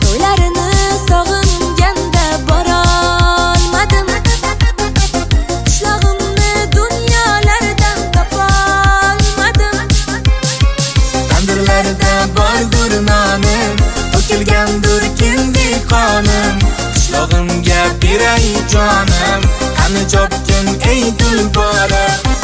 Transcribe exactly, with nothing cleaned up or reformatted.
to'ylarini sog'inganda borolmadim. Qishlog'imni dunyolardan topolmadim. Tandirlarda bordur nonim, to'kilgandur kindi qonim. Qishlog'imga beray jonim, qani jobkim ey dulborim.